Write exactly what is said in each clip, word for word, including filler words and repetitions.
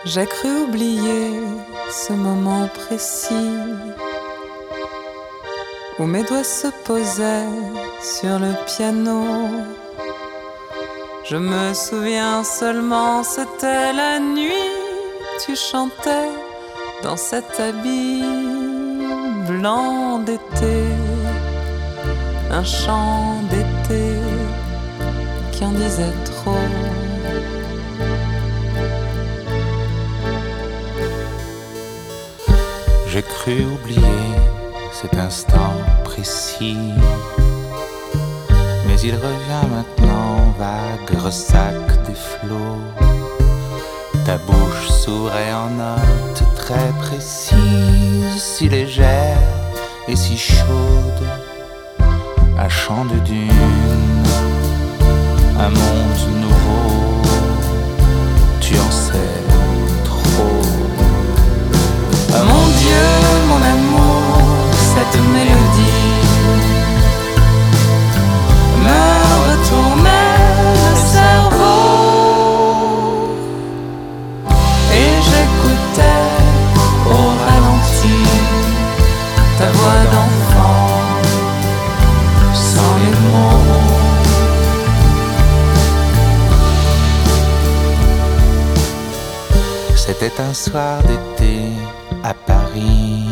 J'ai cru oublier ce moment précis où mes doigts se posaient sur le piano. Je me souviens seulement, c'était la nuit. Tu chantais dans cet habit blanc d'été, un chant d'été qui en disait trop. J'ai cru oublier cet instant précis, mais il revient maintenant, vague ressac des flots. Ta bouche s'ouvrait en notes très précises, si légère et si chaude. Un chant de dune, un monde nouveau, tu en sais trop. Oh mon Dieu, mon amour, cette mélodie me retournait le cerveau et j'écoutais au ralenti ta voix d'enfant sans les mots. C'était un soir d'été à Paris,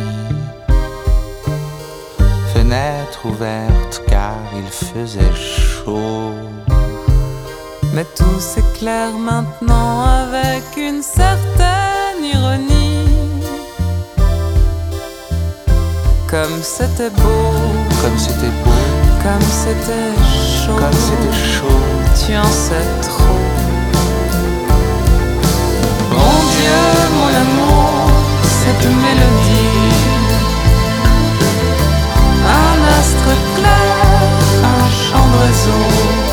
fenêtre ouverte car il faisait chaud. Mais tout s'éclaire maintenant avec une certaine ironie. Comme c'était beau, comme c'était beau, comme c'était chaud, comme c'était chaud, tu en sais trop. Mon Dieu, mon amour, cette mélodie, un astre clair, un chant d'oiseau.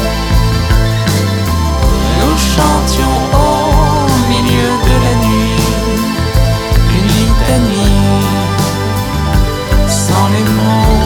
Nous chantions au milieu de la nuit une litanie sans les mots.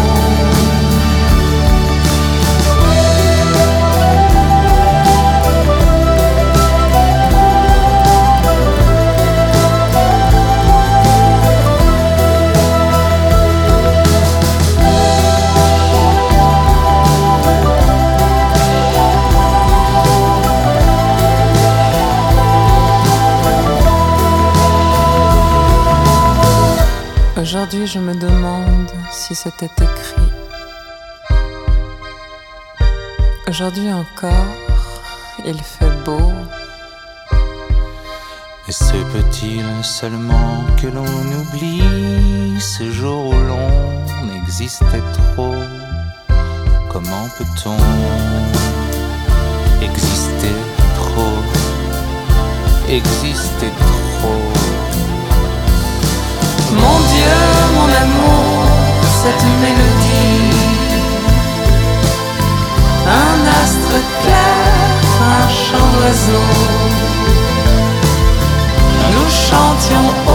Aujourd'hui, je me demande si c'était écrit. Aujourd'hui encore, il fait beau. Et se peut-il seulement que l'on oublie ce jour où l'on existait trop? Comment peut-on exister trop? Exister trop? Mon Dieu, mon amour, cette mélodie, un astre clair, un chant d'oiseau. Nous chantions